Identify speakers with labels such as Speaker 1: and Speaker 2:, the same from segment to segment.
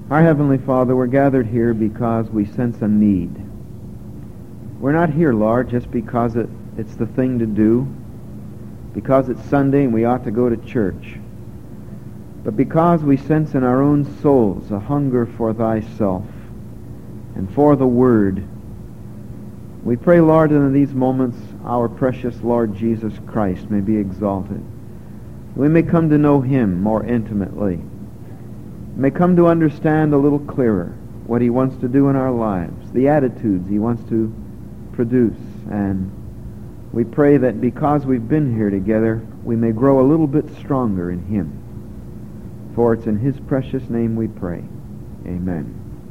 Speaker 1: Our Heavenly Father, we're gathered here because we sense a need. We're not here, Lord, just because it's the thing to do, because it's Sunday and we ought to go to church, but because we sense in our own souls a hunger for Thyself and for the Word. We pray, Lord, that in these moments our precious Lord Jesus Christ may be exalted. We may come to know Him more intimately, may come to understand a little clearer what He wants to do in our lives, the attitudes He wants to produce. And we pray that because we've been here together, we may grow a little bit stronger in Him. For it's in His precious name we pray. Amen.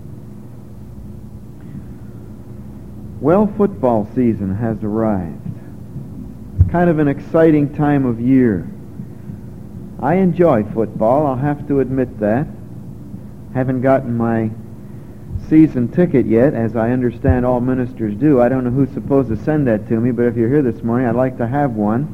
Speaker 1: Well, football season has arrived. It's kind of an exciting time of year. I enjoy football, I'll have to admit that. Haven't gotten my season ticket yet, as I understand all ministers do. I don't know who's supposed to send that to me, but if you're here this morning, I'd like to have one.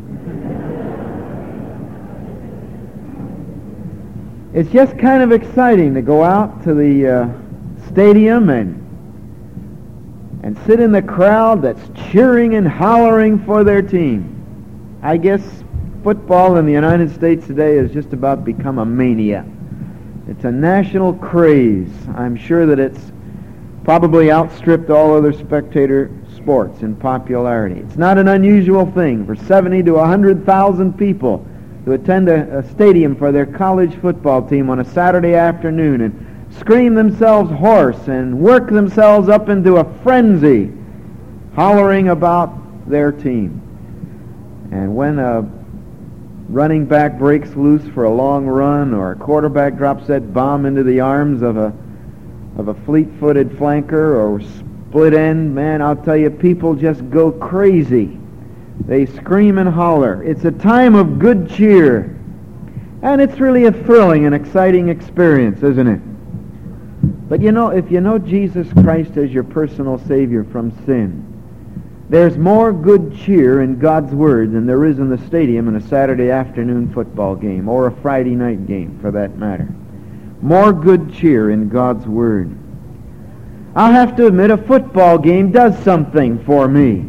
Speaker 1: It's just kind of exciting to go out to the stadium and sit in the crowd that's cheering and hollering for their team. I guess football in the United States today has just about become a mania. It's a national craze. I'm sure that it's probably outstripped all other spectator sports in popularity. It's not an unusual thing for 70 to 100,000 people to attend a stadium for their college football team on a Saturday afternoon and scream themselves hoarse and work themselves up into a frenzy, hollering about their team. And when a running back breaks loose for a long run, or a quarterback drops that bomb into the arms of a fleet-footed flanker or split end, man, I'll tell you, people just go crazy. They scream and holler. It's a time of good cheer. And it's really a thrilling and exciting experience, isn't it? But you know, if you know Jesus Christ as your personal Savior from sin, there's more good cheer in God's Word than there is in the stadium in a Saturday afternoon football game, or a Friday night game, for that matter. More good cheer in God's Word. I'll have to admit, a football game does something for me.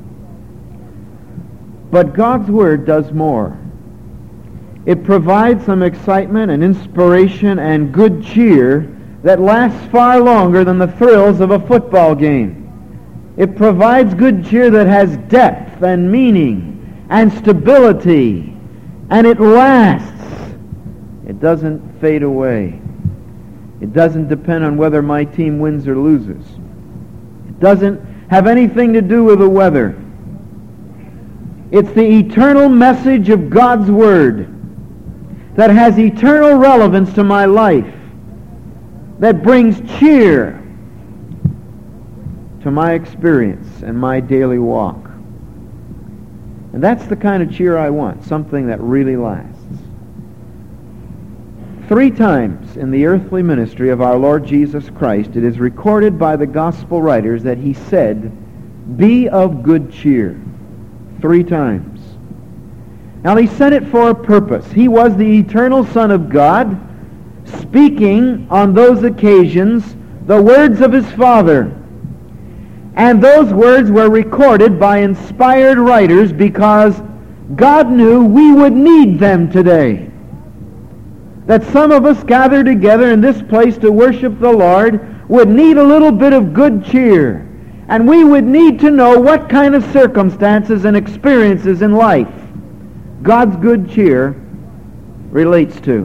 Speaker 1: But God's Word does more. It provides some excitement and inspiration and good cheer that lasts far longer than the thrills of a football game. It provides good cheer that has depth and meaning and stability, and it lasts. It doesn't fade away. It doesn't depend on whether my team wins or loses. It doesn't have anything to do with the weather. It's the eternal message of God's Word that has eternal relevance to my life, that brings cheer to my experience and my daily walk. And that's the kind of cheer I want, something that really lasts. 3 times in the earthly ministry of our Lord Jesus Christ, it is recorded by the gospel writers that He said, "Be of good cheer." 3 times. Now He said it for a purpose. He was the eternal Son of God, speaking on those occasions the words of His Father. And those words were recorded by inspired writers because God knew we would need them today. That some of us gathered together in this place to worship the Lord would need a little bit of good cheer. And we would need to know what kind of circumstances and experiences in life God's good cheer relates to.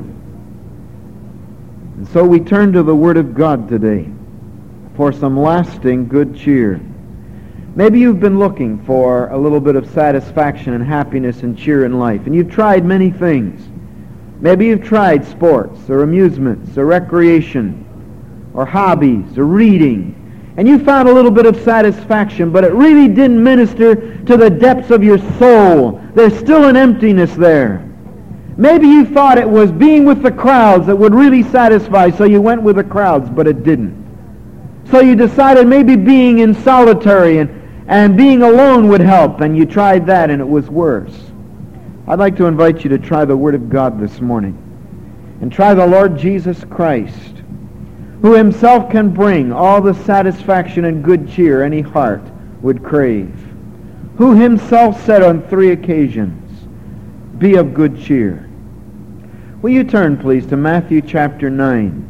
Speaker 1: And so we turn to the Word of God today for some lasting good cheer. Maybe you've been looking for a little bit of satisfaction and happiness and cheer in life, and you've tried many things. Maybe you've tried sports or amusements or recreation or hobbies or reading, and you found a little bit of satisfaction, but it really didn't minister to the depths of your soul. There's still an emptiness there. Maybe you thought it was being with the crowds that would really satisfy, so you went with the crowds, but it didn't. So you decided maybe being in solitary and being alone would help, and you tried that and it was worse. I'd like to invite you to try the Word of God this morning and try the Lord Jesus Christ, who himself can bring all the satisfaction and good cheer any heart would crave, who himself said on 3 occasions, "Be of good cheer." Will you turn, please, to Matthew chapter 9.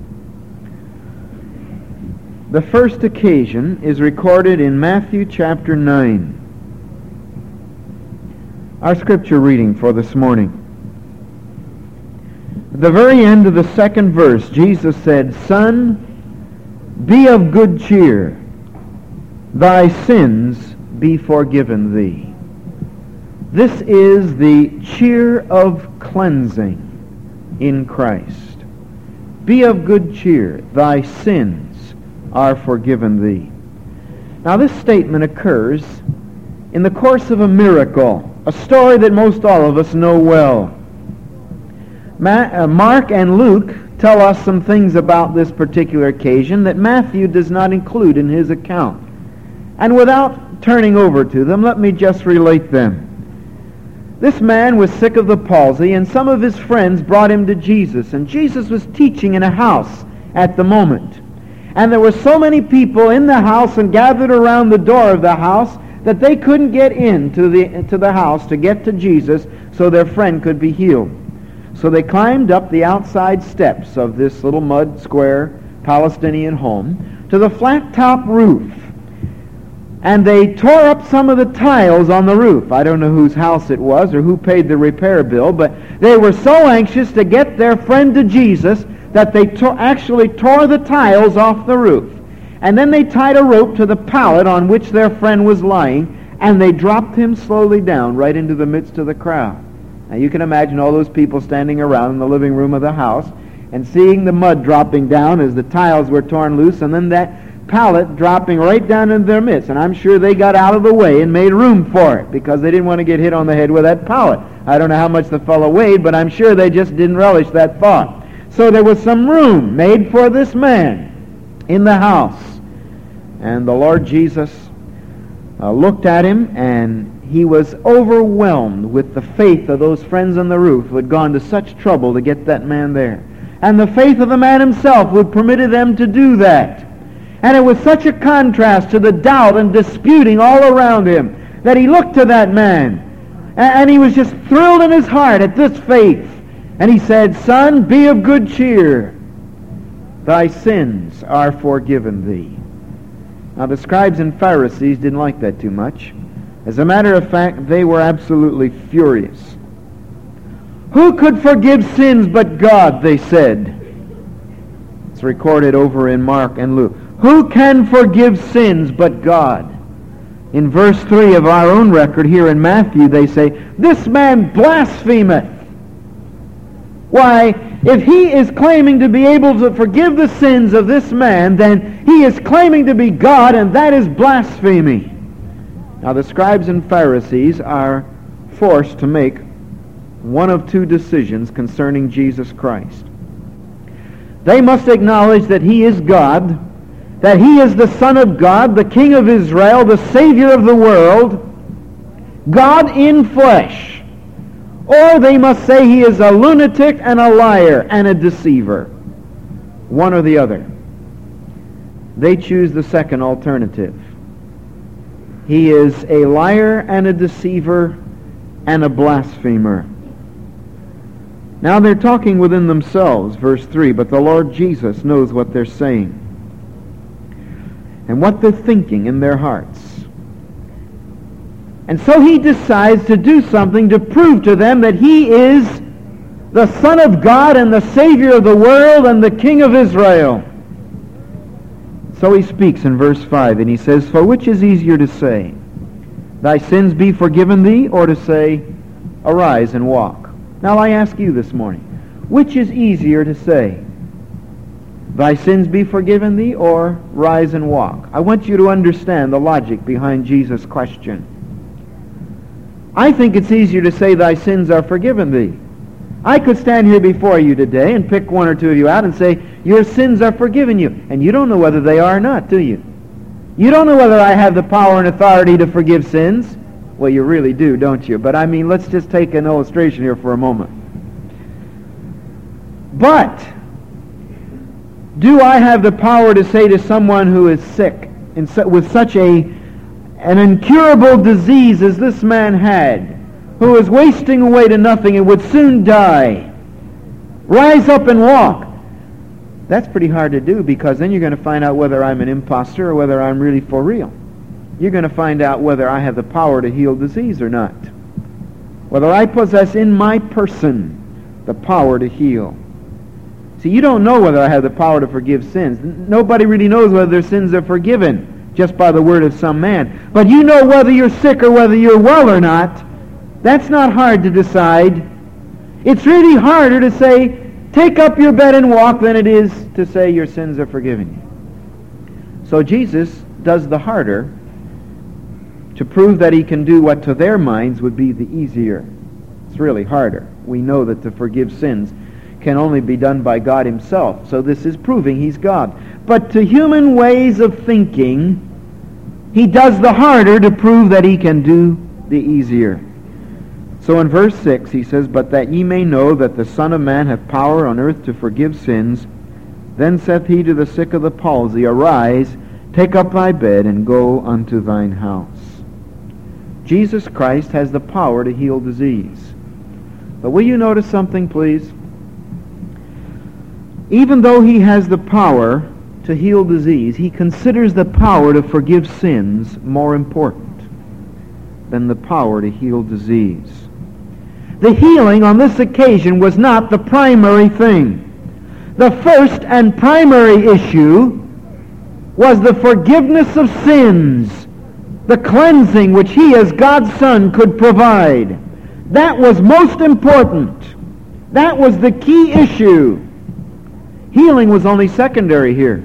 Speaker 1: The first occasion is recorded in Matthew chapter 9. Our scripture reading for this morning. At the very end of the second verse, Jesus said, "Son, be of good cheer. Thy sins be forgiven thee." This is the cheer of cleansing in Christ. Be of good cheer. Thy sins are forgiven thee. Now this statement occurs in the course of a miracle, a story that most all of us know well. Mark and Luke tell us some things about this particular occasion that Matthew does not include in his account. And without turning over to them, let me just relate them. This man was sick of the palsy, and some of his friends brought him to Jesus. And Jesus was teaching in a house at the moment. And there were so many people in the house and gathered around the door of the house that they couldn't get into the house to get to Jesus so their friend could be healed. So they climbed up the outside steps of this little mud square Palestinian home to the flat top roof. And they tore up some of the tiles on the roof. I don't know whose house it was or who paid the repair bill, but they were so anxious to get their friend to Jesus that they actually tore the tiles off the roof. And then they tied a rope to the pallet on which their friend was lying, and they dropped him slowly down right into the midst of the crowd. Now you can imagine all those people standing around in the living room of the house and seeing the mud dropping down as the tiles were torn loose, and then that pallet dropping right down into their midst. And I'm sure they got out of the way and made room for it because they didn't want to get hit on the head with that pallet. I don't know how much the fellow weighed, but I'm sure they just didn't relish that thought. So there was some room made for this man in the house. And the Lord Jesus looked at him, and he was overwhelmed with the faith of those friends on the roof who had gone to such trouble to get that man there. And the faith of the man himself who had permitted them to do that. And it was such a contrast to the doubt and disputing all around him that he looked to that man. And he was just thrilled in his heart at this faith. And he said, "Son, be of good cheer. Thy sins are forgiven thee." Now the scribes and Pharisees didn't like that too much. As a matter of fact, they were absolutely furious. "Who could forgive sins but God?" they said. It's recorded over in Mark and Luke. Who can forgive sins but God? In verse 3 of our own record here in Matthew, they say, "This man blasphemeth." Why, if he is claiming to be able to forgive the sins of this man, then he is claiming to be God, and that is blasphemy. Now the scribes and Pharisees are forced to make one of two decisions concerning Jesus Christ. They must acknowledge that he is God, that he is the Son of God, the King of Israel, the Savior of the world, God in flesh. Or they must say he is a lunatic and a liar and a deceiver. One or the other. They choose the second alternative. He is a liar and a deceiver and a blasphemer. Now they're talking within themselves, verse 3, but the Lord Jesus knows what they're saying and what they're thinking in their hearts. And so he decides to do something to prove to them that he is the Son of God and the Savior of the world and the King of Israel. So he speaks in verse 5, and he says, "For which is easier to say, Thy sins be forgiven thee, or to say, Arise and walk?" Now I ask you this morning, which is easier to say, Thy sins be forgiven thee, or rise and walk? I want you to understand the logic behind Jesus' question. I think it's easier to say thy sins are forgiven thee. I could stand here before you today and pick one or two of you out and say, your sins are forgiven you. And you don't know whether they are or not, do you? You don't know whether I have the power and authority to forgive sins. Well, you really do, don't you? But I mean, let's just take an illustration here for a moment. But Do I have the power to say to someone who is sick with such an incurable disease as this man had, who is wasting away to nothing and would soon die, rise up and walk? That's pretty hard to do, because then you're going to find out whether I'm an imposter or whether I'm really for real. You're going to find out whether I have the power to heal disease or not. Whether I possess in my person the power to heal. See, you don't know whether I have the power to forgive sins. Nobody really knows whether their sins are forgiven just by the word of some man. But you know whether you're sick or whether you're well or not. That's not hard to decide. It's really harder to say, take up your bed and walk, than it is to say your sins are forgiven you. So Jesus does the harder to prove that he can do what to their minds would be the easier. It's really harder. We know that to forgive sins can only be done by God himself. So this is proving he's God. But to human ways of thinking, he does the harder to prove that he can do the easier. So in verse 6 he says, "But that ye may know that the Son of Man hath power on earth to forgive sins, then saith he to the sick of the palsy, Arise, take up thy bed, and go unto thine house." Jesus Christ has the power to heal disease. But will you notice something, please? Even though he has the power to heal disease, he considers the power to forgive sins more important than the power to heal disease. The healing on this occasion was not the primary thing. The first and primary issue was the forgiveness of sins, the cleansing which he as God's Son could provide. That was most important. That was the key issue. Healing was only secondary here.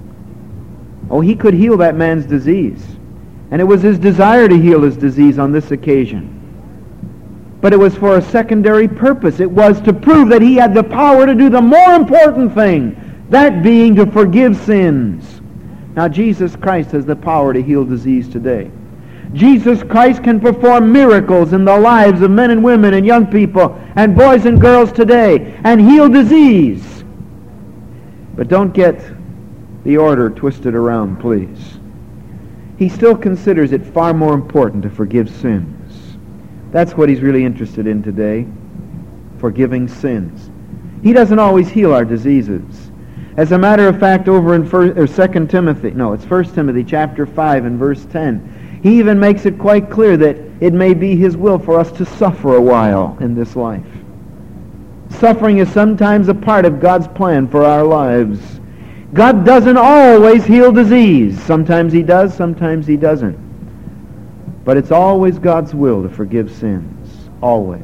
Speaker 1: Oh, he could heal that man's disease. And it was his desire to heal his disease on this occasion. But it was for a secondary purpose. It was to prove that he had the power to do the more important thing, that being to forgive sins. Now, Jesus Christ has the power to heal disease today. Jesus Christ can perform miracles in the lives of men and women and young people and boys and girls today and heal disease. But don't get the order twisted around, please. He still considers it far more important to forgive sins. That's what he's really interested in today, forgiving sins. He doesn't always heal our diseases. As a matter of fact, over in 2 Timothy, no, it's 1 Timothy chapter 5 and verse 10, he even makes it quite clear that it may be his will for us to suffer a while in this life. Suffering is sometimes a part of God's plan for our lives. God doesn't always heal disease. Sometimes he does, sometimes he doesn't. But it's always God's will to forgive sins. Always.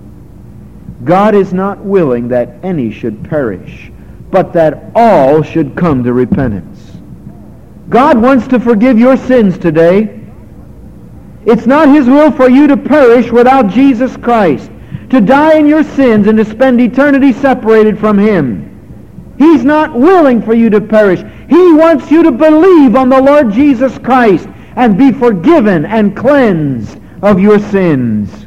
Speaker 1: God is not willing that any should perish, but that all should come to repentance. God wants to forgive your sins today. It's not his will for you to perish without Jesus Christ, to die in your sins and to spend eternity separated from him. He's not willing for you to perish. He wants you to believe on the Lord Jesus Christ and be forgiven and cleansed of your sins.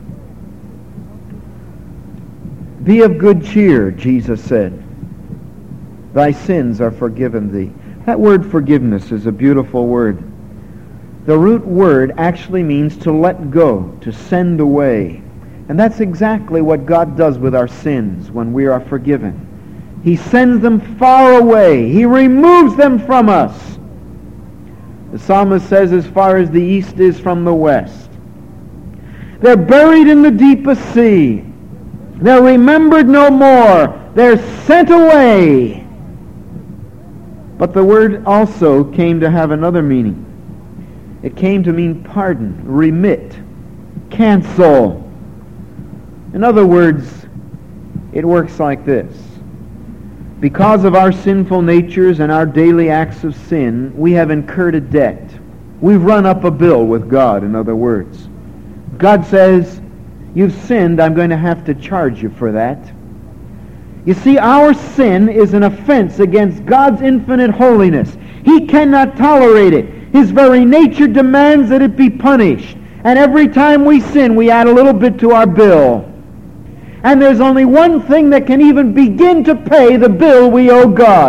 Speaker 1: Be of good cheer, Jesus said. Thy sins are forgiven thee. That word forgiveness is a beautiful word. The root word actually means to let go, to send away. And that's exactly what God does with our sins when we are forgiven. He sends them far away. He removes them from us. The psalmist says, as far as the east is from the west. They're buried in the deepest sea. They're remembered no more. They're sent away. But the word also came to have another meaning. It came to mean pardon, remit, cancel. In other words, it works like this. Because of our sinful natures and our daily acts of sin, we have incurred a debt. We've run up a bill with God, in other words. God says, you've sinned, I'm going to have to charge you for that. You see, our sin is an offense against God's infinite holiness. He cannot tolerate it. His very nature demands that it be punished. And every time we sin, we add a little bit to our bill. And there's only one thing that can even begin to pay the bill we owe God.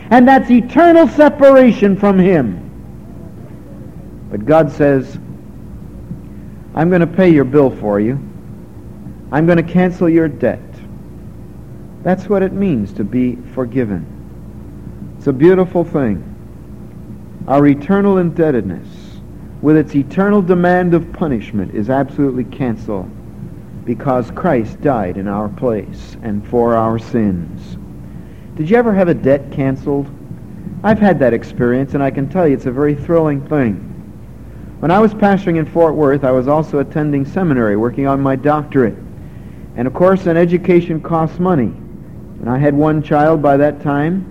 Speaker 1: and that's eternal separation from Him. But God says, I'm going to pay your bill for you. I'm going to cancel your debt. That's what it means to be forgiven. It's a beautiful thing. Our eternal indebtedness, with its eternal demand of punishment, is absolutely canceled because Christ died in our place and for our sins. Did you ever have a debt canceled? I've had that experience, and I can tell you it's a very thrilling thing. When I was pastoring in Fort Worth, I was also attending seminary, working on my doctorate. And of course, an education costs money. And I had one child by that time.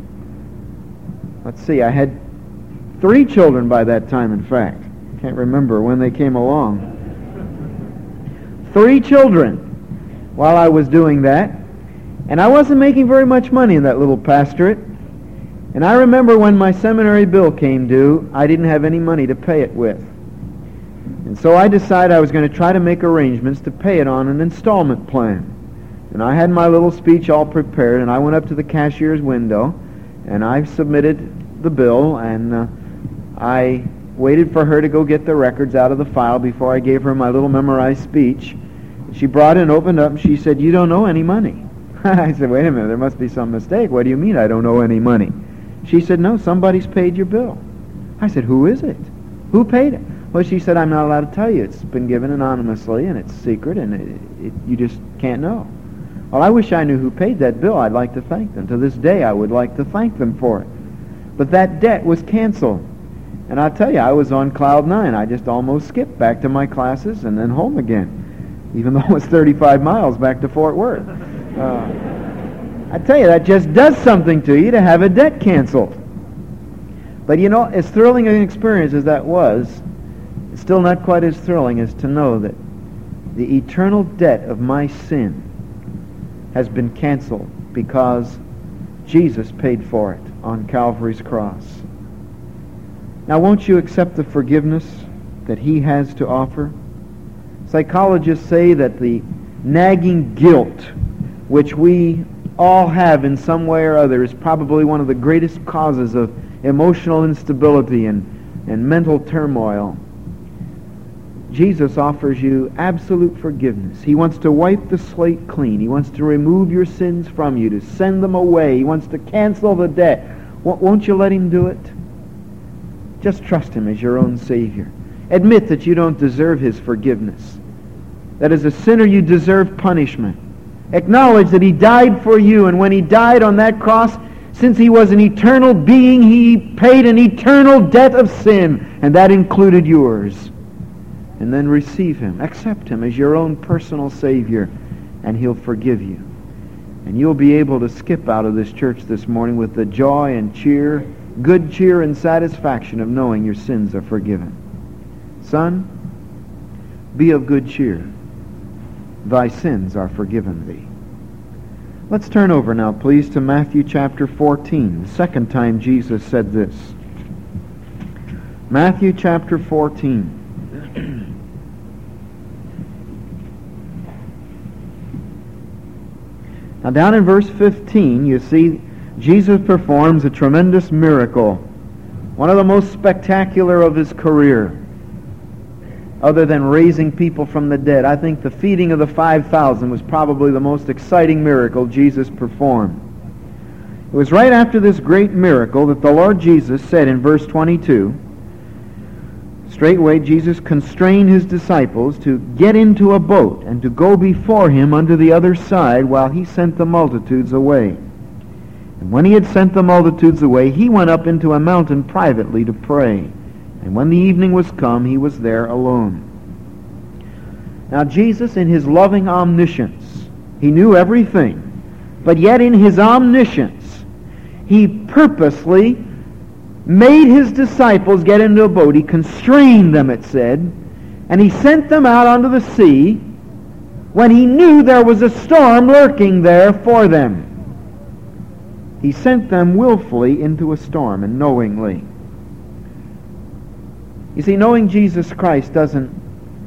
Speaker 1: I had 3 children by that time, in fact. I can't remember when they came along. 3 children while I was doing that. And I wasn't making very much money in that little pastorate. And I remember when my seminary bill came due, I didn't have any money to pay it with. And so I decided I was going to try to make arrangements to pay it on an installment plan. And I had my little speech all prepared, and I went up to the cashier's window, and I submitted the bill, and I waited for her to go get the records out of the file before I gave her my little memorized speech. She brought it and opened up, and she said, "You don't owe any money." I said, "Wait a minute, there must be some mistake. What do you mean I don't owe any money?" She said, "No, somebody's paid your bill." I said, "Who is it? Who paid it?" Well, she said, "I'm not allowed to tell you. It's been given anonymously, and it's secret, and you just can't know." Well, I wish I knew who paid that bill. I'd like to thank them. To this day, I would like to thank them for it. But that debt was canceled. And I'll tell you, I was on cloud 9. I just almost skipped back to my classes and then home again, even though it was 35 miles back to Fort Worth. I tell you, that just does something to you to have a debt canceled. But you know, as thrilling an experience as that was, it's still not quite as thrilling as to know that the eternal debt of my sin has been canceled because Jesus paid for it on Calvary's cross. Now, won't you accept the forgiveness that He has to offer? Psychologists say that the nagging guilt which we all have in some way or other is probably one of the greatest causes of emotional instability and mental turmoil. Jesus offers you absolute forgiveness. He wants to wipe the slate clean. He wants to remove your sins from you, to send them away. He wants to cancel the debt. Won't you let Him do it? Just trust Him as your own Savior. Admit that you don't deserve His forgiveness, that as a sinner you deserve punishment. Acknowledge that He died for you, and when He died on that cross, since He was an eternal being, He paid an eternal debt of sin, and that included yours. And then receive Him. Accept Him as your own personal Savior, and He'll forgive you. And you'll be able to skip out of this church this morning with the joy and cheer, good cheer and satisfaction of knowing your sins are forgiven. Son, be of good cheer. Thy sins are forgiven thee. Let's turn over now, please, to Matthew chapter 14. The second time Jesus said this. Matthew chapter 14. Now down in verse 15, you see Jesus performs a tremendous miracle, one of the most spectacular of His career, other than raising people from the dead. I think the feeding of the 5,000 was probably the most exciting miracle Jesus performed. It was right after this great miracle that the Lord Jesus said in verse 22, straightway Jesus constrained His disciples to get into a boat and to go before Him unto the other side while He sent the multitudes away. And when He had sent the multitudes away, He went up into a mountain privately to pray. And when the evening was come, He was there alone. Now Jesus, in His loving omniscience, He knew everything, but yet in His omniscience, He purposely made His disciples get into a boat. He constrained them, it said, and He sent them out onto the sea when He knew there was a storm lurking there for them. He sent them willfully into a storm and knowingly. You see, knowing Jesus Christ doesn't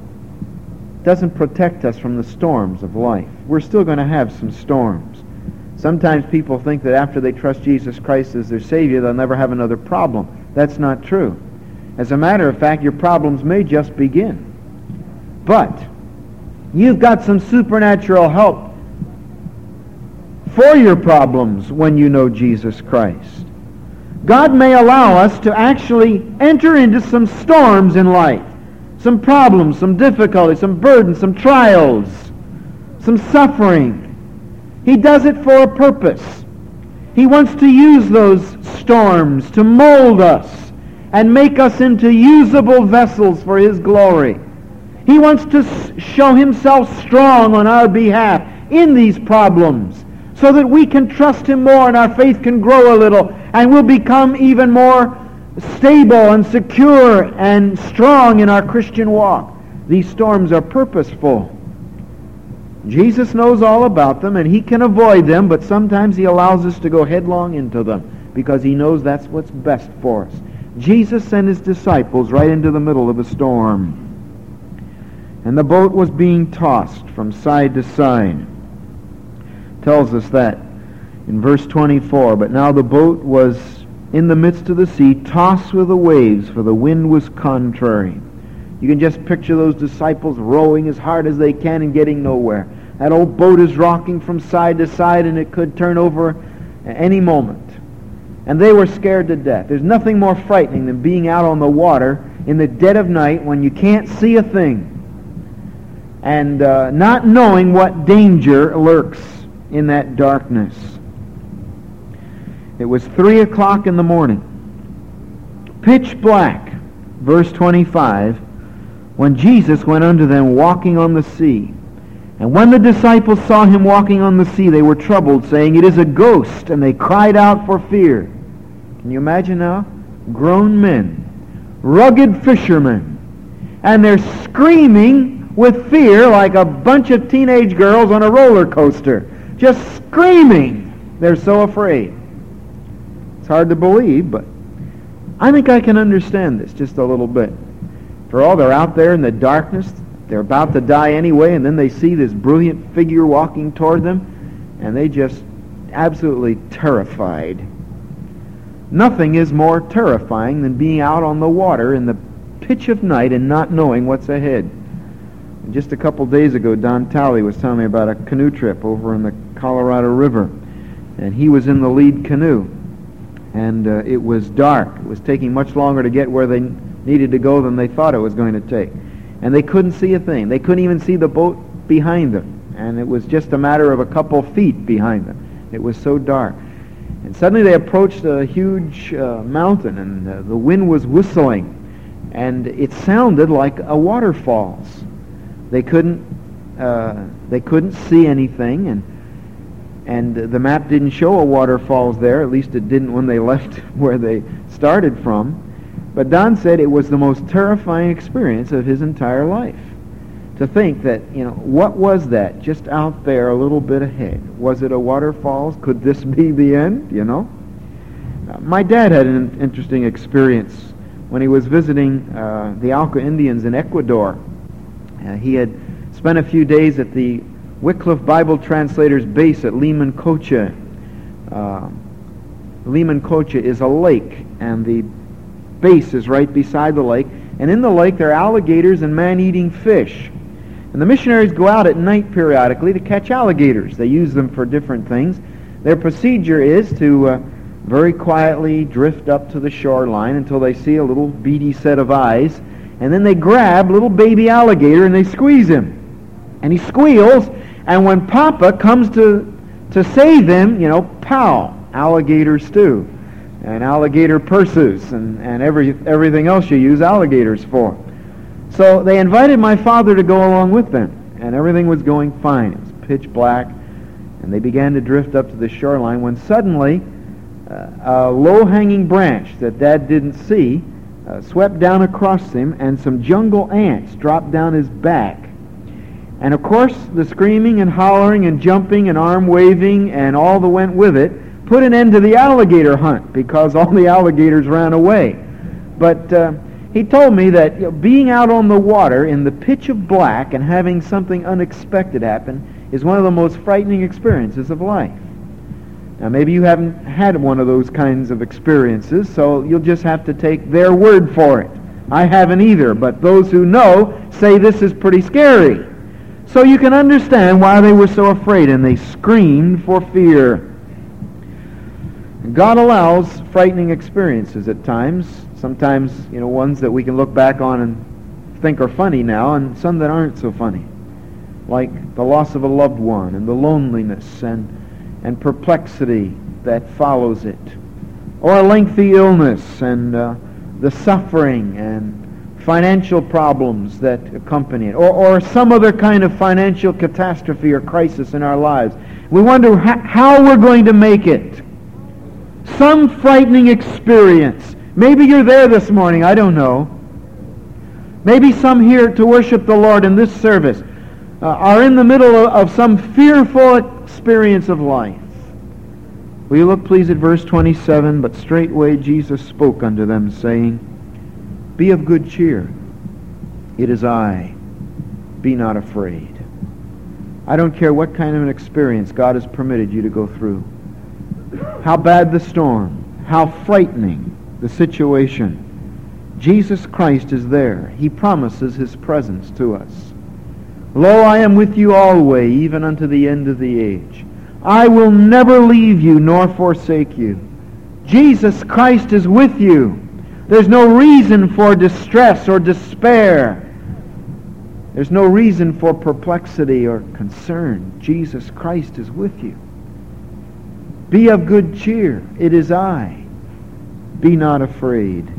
Speaker 1: protect us from the storms of life. We're still going to have some storms. Sometimes people think that after they trust Jesus Christ as their Savior, they'll never have another problem. That's not true. As a matter of fact, your problems may just begin. But you've got some supernatural help for your problems when you know Jesus Christ. God may allow us to actually enter into some storms in life, some problems, some difficulties, some burdens, some trials, some suffering. He does it for a purpose. He wants to use those storms to mold us and make us into usable vessels for His glory. He wants to show Himself strong on our behalf in these problems so that we can trust Him more and our faith can grow a little and we'll become even more stable and secure and strong in our Christian walk. These storms are purposeful. Jesus knows all about them and He can avoid them, but sometimes He allows us to go headlong into them because He knows that's what's best for us. Jesus sent His disciples right into the middle of a storm. And the boat was being tossed from side to side. Tells us that in verse 24. But now the boat was in the midst of the sea, tossed with the waves, for the wind was contrary. You can just picture those disciples rowing as hard as they can and getting nowhere. That old boat is rocking from side to side and it could turn over at any moment. And they were scared to death. There's nothing more frightening than being out on the water in the dead of night when you can't see a thing and not knowing what danger lurks in that darkness. It was 3 o'clock in the morning, pitch black, verse 25, when Jesus went unto them walking on the sea. And when the disciples saw Him walking on the sea, they were troubled, saying, It is a ghost, and they cried out for fear. Can you imagine now? Grown men, rugged fishermen, and they're screaming with fear like a bunch of teenage girls on a roller coaster. Just screaming. They're so afraid. It's hard to believe, but I think I can understand this just a little bit. For all, they're out there in the darkness. They're about to die anyway, and then they see this brilliant figure walking toward them, and they just absolutely terrified. Nothing is more terrifying than being out on the water in the pitch of night and not knowing what's ahead. Just a couple days ago, Don Talley was telling me about a canoe trip over in the Colorado River, and he was in the lead canoe, and it was dark. It was taking much longer to get where they needed to go than they thought it was going to take, and they couldn't see a thing. They couldn't even see the boat behind them, and it was just a matter of a couple feet behind them. It was so dark. And suddenly they approached a huge mountain, and the wind was whistling, and it sounded like a waterfalls. They couldn't see anything, and the map didn't show a waterfalls there. At least it didn't when they left where they started from. But Don said it was the most terrifying experience of his entire life. To think that, what was that just out there a little bit ahead? Was it a waterfalls? Could this be the end? My dad had an interesting experience when he was visiting the Auca Indians in Ecuador. He had spent a few days at the Wycliffe Bible Translators base at Limancocha. Limancocha is a lake, and the base is right beside the lake. And in the lake there are alligators and man-eating fish. And the missionaries go out at night periodically to catch alligators. They use them for different things. Their procedure is to very quietly drift up to the shoreline until they see a little beady set of eyes. And then they grab little baby alligator and they squeeze him. And he squeals, and when Papa comes to save him, pow, alligator stew, and alligator purses, and everything else you use alligators for. So they invited my father to go along with them, and everything was going fine. It was pitch black, and they began to drift up to the shoreline when suddenly a low-hanging branch that Dad didn't see swept down across him, and some jungle ants dropped down his back. And of course, the screaming and hollering and jumping and arm waving and all that went with it put an end to the alligator hunt because all the alligators ran away. But he told me that being out on the water in the pitch of black and having something unexpected happen is one of the most frightening experiences of life. Now maybe you haven't had one of those kinds of experiences, so you'll just have to take their word for it. I haven't either, but those who know say this is pretty scary. So you can understand why they were so afraid, and they screamed for fear. God allows frightening experiences at times. Sometimes, ones that we can look back on and think are funny now, and some that aren't so funny. Like the loss of a loved one, and the loneliness and perplexity that follows it. Or a lengthy illness, and the suffering and financial problems that accompany it. Or some other kind of financial catastrophe or crisis in our lives. We wonder how we're going to make it. Some frightening experience. Maybe you're there this morning, I don't know. Maybe some here to worship the Lord in this service are in the middle of some fearful experience of life. Will you look please at verse 27? But straightway Jesus spoke unto them, saying, Be of good cheer. It is I. Be not afraid. I don't care what kind of an experience God has permitted you to go through. How bad the storm, how frightening the situation. Jesus Christ is there. He promises His presence to us. Lo, I am with you always, even unto the end of the age. I will never leave you nor forsake you. Jesus Christ is with you. There's no reason for distress or despair. There's no reason for perplexity or concern. Jesus Christ is with you. Be of good cheer. It is I. Be not afraid.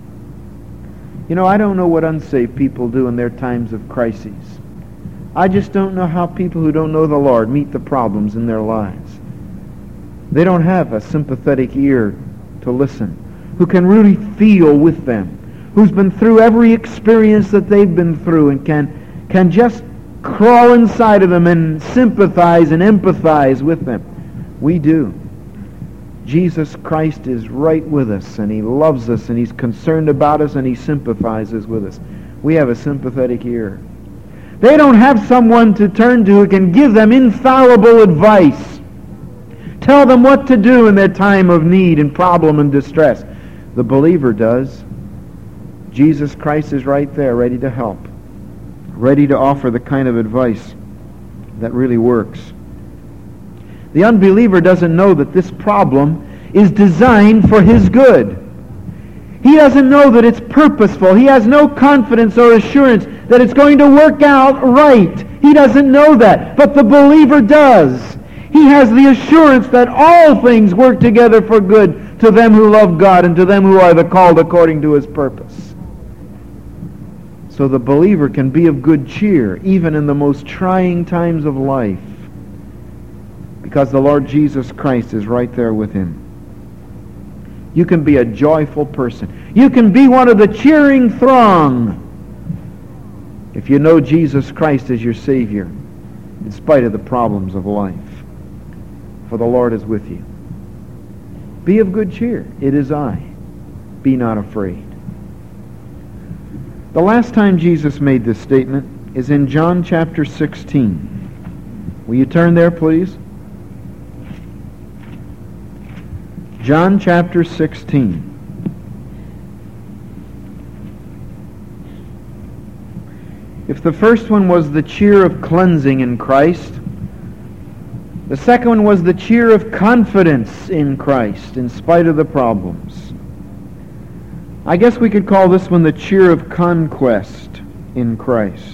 Speaker 1: I don't know what unsaved people do in their times of crises. I just don't know how people who don't know the Lord meet the problems in their lives. They don't have a sympathetic ear to listen, who can really feel with them, who's been through every experience that they've been through and can just crawl inside of them and sympathize and empathize with them. We do. Jesus Christ is right with us, and He loves us, and He's concerned about us, and He sympathizes with us. We have a sympathetic ear. They don't have someone to turn to who can give them infallible advice, tell them what to do in their time of need and problem and distress. The believer does. Jesus Christ is right there, ready to help, ready to offer the kind of advice that really works. The unbeliever doesn't know that this problem is designed for his good. He doesn't know that it's purposeful. He has no confidence or assurance that it's going to work out right. He doesn't know that. But the believer does. He has the assurance that all things work together for good to them who love God and to them who are the called according to His purpose. So the believer can be of good cheer even in the most trying times of life, because the Lord Jesus Christ is right there with him. You can be a joyful person. You can be one of the cheering throng if you know Jesus Christ as your Savior, in spite of the problems of life. For the Lord is with you. Be of good cheer. It is I. Be not afraid. The last time Jesus made this statement is in John chapter 16. Will you turn there, please? John chapter 16. If the first one was the cheer of cleansing in Christ, the second one was the cheer of confidence in Christ in spite of the problems. I guess we could call this one the cheer of conquest in Christ.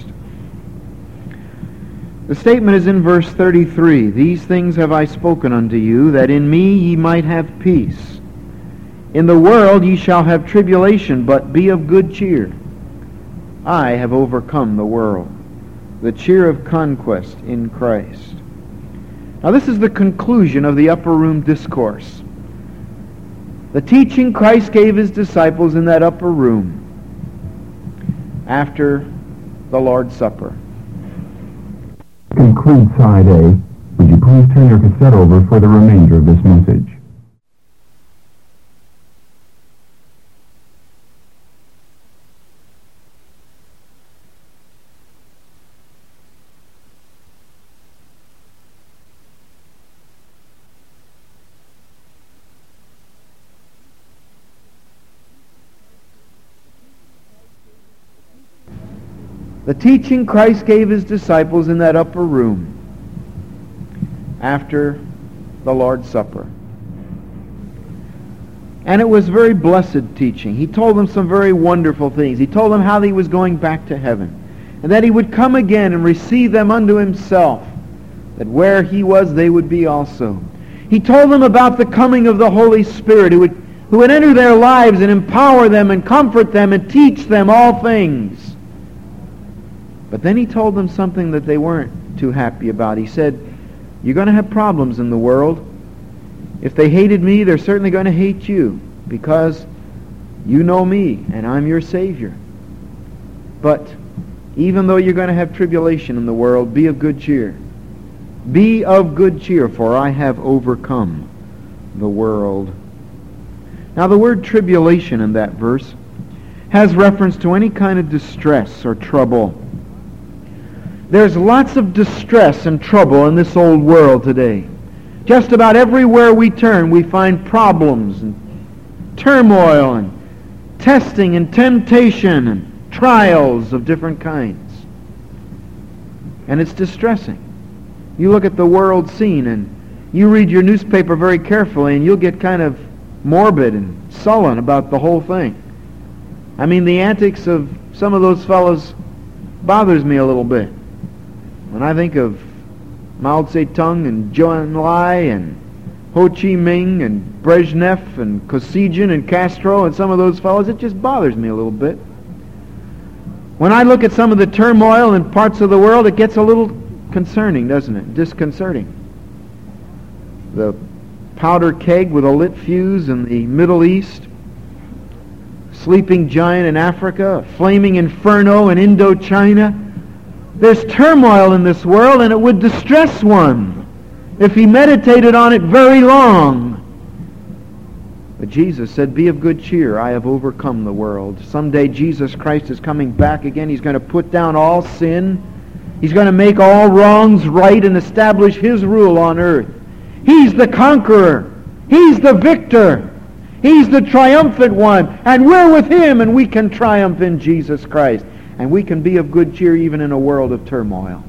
Speaker 1: The statement is in verse 33. These things have I spoken unto you, that in me ye might have peace. In the world ye shall have tribulation, but be of good cheer. I have overcome the world. The cheer of conquest in Christ. Now this is the conclusion of the upper room discourse. The teaching Christ gave His disciples in that upper room after the Lord's Supper.
Speaker 2: Conclude side A. Would you please turn your cassette over for the remainder of this message?
Speaker 1: The teaching Christ gave his disciples in that upper room after the Lord's Supper. And it was very blessed teaching. He told them some very wonderful things. He told them how he was going back to heaven, and that he would come again and receive them unto himself, that where he was they would be also. He told them about the coming of the Holy Spirit who would enter their lives and empower them and comfort them and teach them all things. But then he told them something that they weren't too happy about. He said, you're going to have problems in the world. If they hated me, they're certainly going to hate you, because you know me and I'm your Savior. But even though you're going to have tribulation in the world, be of good cheer. Be of good cheer, for I have overcome the world. Now the word tribulation in that verse has reference to any kind of distress or trouble. There's lots of distress and trouble in this old world today. Just about everywhere we turn, we find problems and turmoil and testing and temptation and trials of different kinds. And it's distressing. You look at the world scene and you read your newspaper very carefully and you'll get kind of morbid and sullen about the whole thing. I mean, the antics of some of those fellows bothers me a little bit. When I think of Mao Zedong and Zhou Enlai and Ho Chi Minh and Brezhnev and Kosygin and Castro and some of those fellows, it just bothers me a little bit. When I look at some of the turmoil in parts of the world, it gets a little concerning, doesn't it? Disconcerting. The powder keg with a lit fuse in the Middle East, sleeping giant in Africa, a flaming inferno in Indochina. There's turmoil in this world, and it would distress one if he meditated on it very long. But Jesus said, be of good cheer, I have overcome the world. Someday Jesus Christ is coming back again. He's going to put down all sin. He's going to make all wrongs right and establish his rule on earth. He's the conqueror. He's the victor. He's the triumphant one. And we're with him, and we can triumph in Jesus Christ. And we can be of good cheer even in a world of turmoil.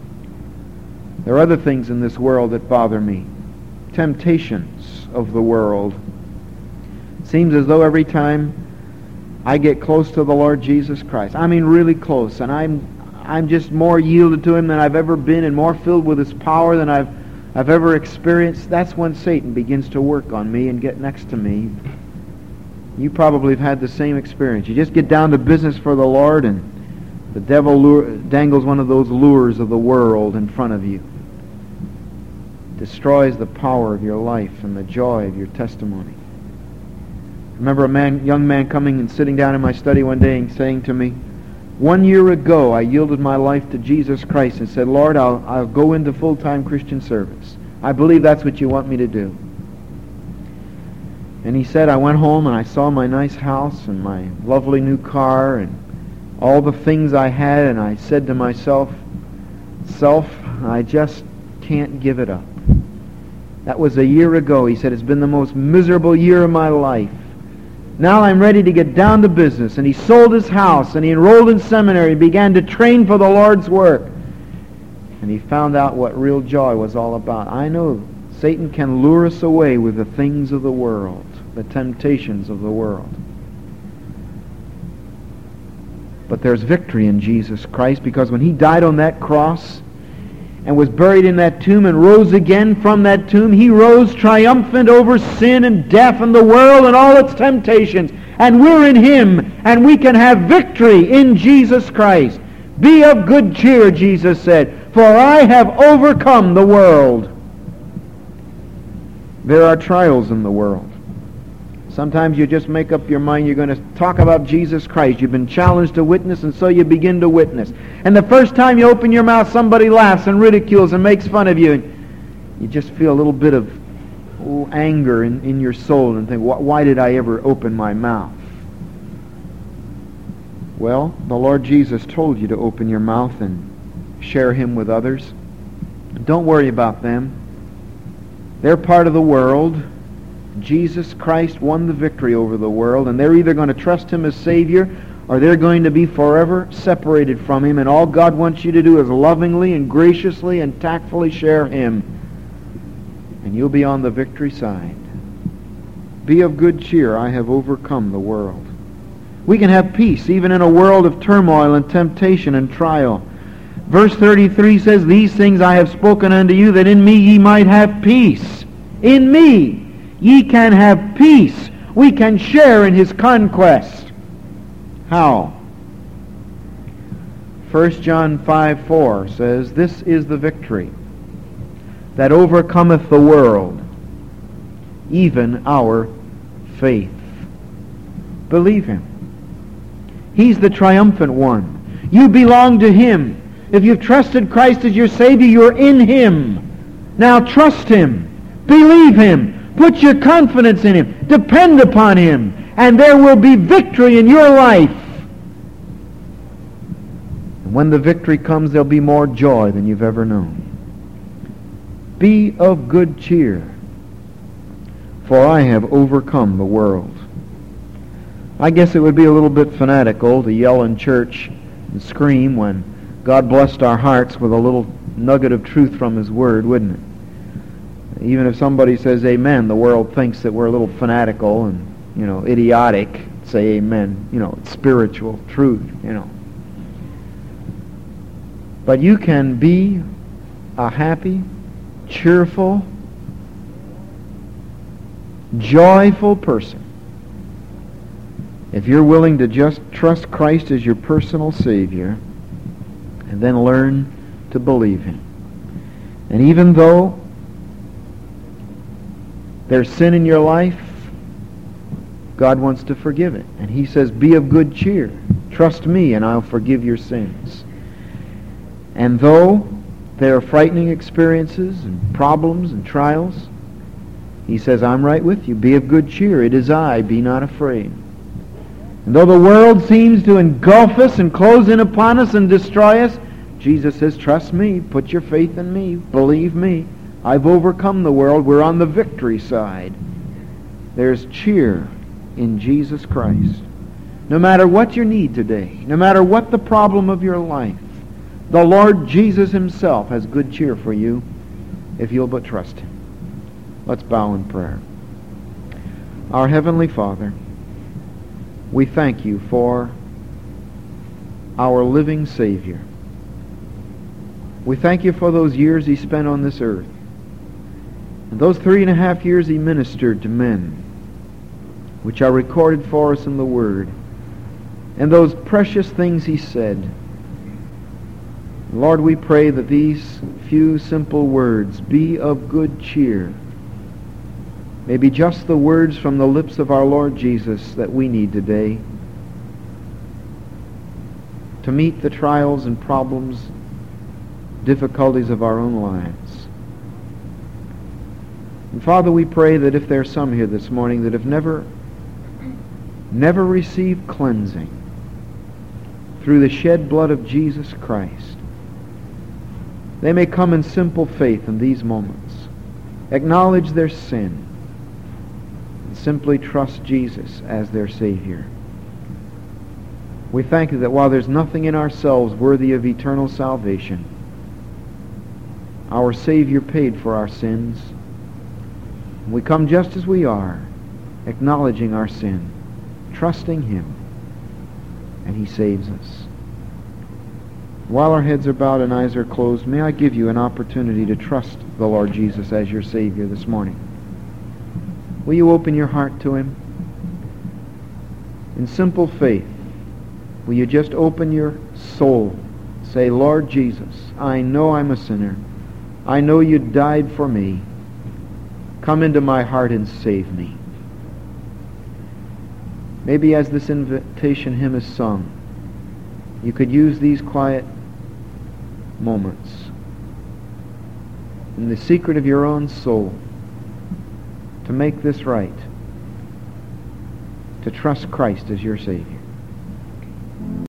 Speaker 1: There are other things in this world that bother me. Temptations of the world. It seems as though every time I get close to the Lord Jesus Christ, I mean really close, and I'm just more yielded to him than I've ever been and more filled with his power than I've ever experienced, that's when Satan begins to work on me and get next to me. You probably have had the same experience. You just get down to business for the Lord and the devil dangles one of those lures of the world in front of you. Destroys the power of your life and the joy of your testimony. I remember a young man coming and sitting down in my study one day and saying to me, 1 year ago I yielded my life to Jesus Christ and said, Lord, I'll go into full-time Christian service. I believe that's what you want me to do. And he said, I went home and I saw my nice house and my lovely new car and all the things I had, and I said to myself, I just can't give it up. That was a year ago. He said, it's been the most miserable year of my life. Now I'm ready to get down to business. And he sold his house, and he enrolled in seminary, and began to train for the Lord's work. And he found out what real joy was all about. I know Satan can lure us away with the things of the world, the temptations of the world. But there's victory in Jesus Christ, because when he died on that cross and was buried in that tomb and rose again from that tomb, he rose triumphant over sin and death and the world and all its temptations. And we're in him, and we can have victory in Jesus Christ. Be of good cheer, Jesus said, for I have overcome the world. There are trials in the world. Sometimes you just make up your mind you're going to talk about Jesus Christ. You've been challenged to witness, and so you begin to witness. And the first time you open your mouth, somebody laughs and ridicules and makes fun of you. And you just feel a little bit of anger in your soul and think, why did I ever open my mouth? Well, the Lord Jesus told you to open your mouth and share him with others. Don't worry about them. They're part of the world. Jesus Christ won the victory over the world, and they're either going to trust him as Savior or they're going to be forever separated from Him, and all God wants you to do is lovingly and graciously and tactfully share Him, and you'll be on the victory side. Be of good cheer. I have overcome the world. We can have peace even in a world of turmoil and temptation and trial. Verse 33 says, "These things I have spoken unto you, that in me ye might have peace." In me ye can have peace. We can share in His conquest. How? 1 John 5:4 says, "This is the victory that overcometh the world, even our faith." Believe Him. He's the triumphant one. You belong to Him. If you've trusted Christ as your Savior, you're in Him. Now trust Him. Believe Him. Put your confidence in Him. Depend upon Him. And there will be victory in your life. And when the victory comes, there'll be more joy than you've ever known. Be of good cheer, for I have overcome the world. I guess it would be a little bit fanatical to yell in church and scream when God blessed our hearts with a little nugget of truth from His Word, wouldn't it? Even if somebody says amen, the world thinks that we're a little fanatical and, idiotic. Say amen. It's spiritual truth, But you can be a happy, cheerful, joyful person if you're willing to just trust Christ as your personal Savior and then learn to believe Him. And even though there's sin in your life, God wants to forgive it. And He says, be of good cheer. Trust me and I'll forgive your sins. And though there are frightening experiences and problems and trials, He says, I'm right with you. Be of good cheer. It is I. Be not afraid. And though the world seems to engulf us and close in upon us and destroy us, Jesus says, trust me. Put your faith in me. Believe me. I've overcome the world. We're on the victory side. There's cheer in Jesus Christ. No matter what your need today, no matter what the problem of your life, the Lord Jesus Himself has good cheer for you if you'll but trust Him. Let's bow in prayer. Our Heavenly Father, we thank You for our living Savior. We thank You for those years He spent on this earth. And those 3.5 years He ministered to men, which are recorded for us in the Word. And those precious things He said. Lord, we pray that these few simple words, be of good cheer, may be just the words from the lips of our Lord Jesus that we need today to meet the trials and problems, difficulties of our own lives. And Father, we pray that if there are some here this morning that have never received cleansing through the shed blood of Jesus Christ, they may come in simple faith in these moments, acknowledge their sin, and simply trust Jesus as their Savior. We thank You that while there's nothing in ourselves worthy of eternal salvation, our Savior paid for our sins. We come just as we are, acknowledging our sin, trusting Him, and He saves us. While our heads are bowed and eyes are closed, may I give you an opportunity to trust the Lord Jesus as your Savior this morning. Will you open your heart to Him? In simple faith, will you just open your soul? Say, Lord Jesus, I know I'm a sinner. I know You died for me. Come into my heart and save me. Maybe as this invitation hymn is sung, you could use these quiet moments in the secret of your own soul to make this right, to trust Christ as your Savior.